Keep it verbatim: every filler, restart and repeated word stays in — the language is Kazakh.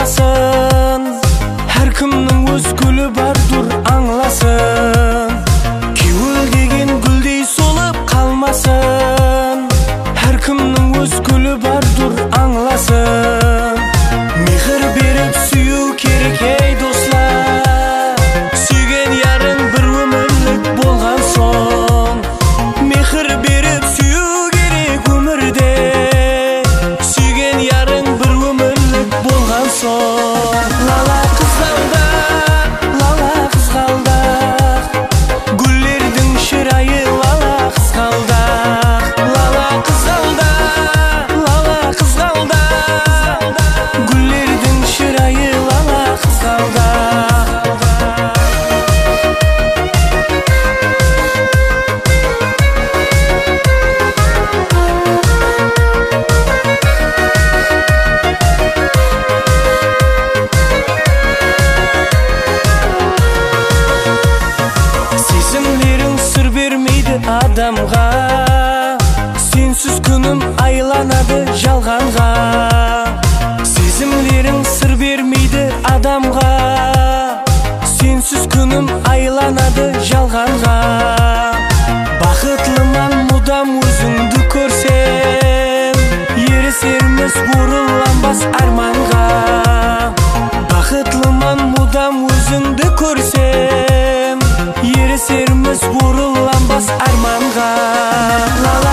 қалмасын. Әркімнің өз гүлі бар, тұр аңласын. Кеуілдеген гүлдей солып қалмасын. Әркімнің өз гүлі бар, тұр аңласын. Мехір беріп сүю керек ей достар. Сүйген ярың бір өмірлік болған соң. Мехір беріп сүю керек өмірде. Сүйген ярың бір өмірлік болған соң. Лала қызғалдақ, лала қызғалдақ, гүлдердің шырайы лала қызғалдақ. Лала қызғалдақ, лала қызғалдақ, гүлдердің шырайы лала қызғалдақ. Сезімдерің сыр бермейді адамға, сенсіз күнім айланады жалғанға. Сезімдерің сыр бермейді адамға, сенсіз күнім айланады жалғанға. Бақытлыман мұдам өзіңді көрсем, ересерміз орыланбас арманға. Бақытлыман мұдам өзіңді көрсем, ересерміз орыланбас арманға. Лала